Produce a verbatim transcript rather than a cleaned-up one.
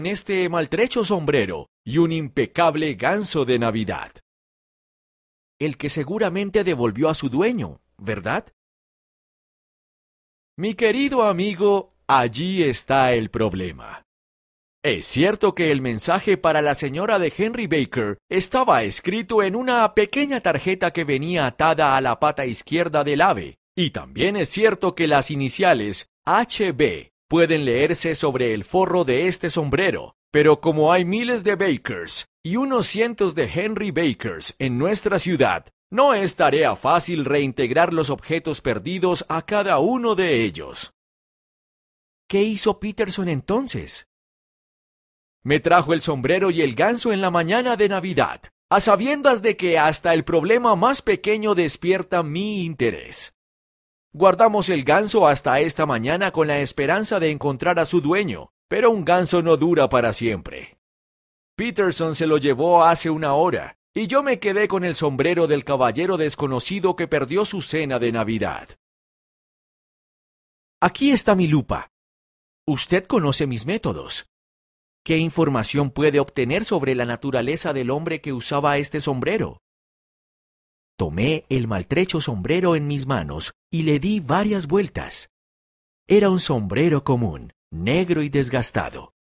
este maltrecho sombrero y un impecable ganso de Navidad. El que seguramente devolvió a su dueño, ¿verdad? Mi querido amigo, allí está el problema. Es cierto que el mensaje para la señora de Henry Baker estaba escrito en una pequeña tarjeta que venía atada a la pata izquierda del ave, y también es cierto que las iniciales H B pueden leerse sobre el forro de este sombrero, pero como hay miles de Bakers y unos cientos de Henry Bakers en nuestra ciudad, no es tarea fácil reintegrar los objetos perdidos a cada uno de ellos. ¿Qué hizo Peterson entonces? Me trajo el sombrero y el ganso en la mañana de Navidad, a sabiendas de que hasta el problema más pequeño despierta mi interés. Guardamos el ganso hasta esta mañana con la esperanza de encontrar a su dueño, pero un ganso no dura para siempre. Peterson se lo llevó hace una hora, y yo me quedé con el sombrero del caballero desconocido que perdió su cena de Navidad. Aquí está mi lupa. Usted conoce mis métodos. ¿Qué información puede obtener sobre la naturaleza del hombre que usaba este sombrero? Tomé el maltrecho sombrero en mis manos y le di varias vueltas. Era un sombrero común, negro y desgastado.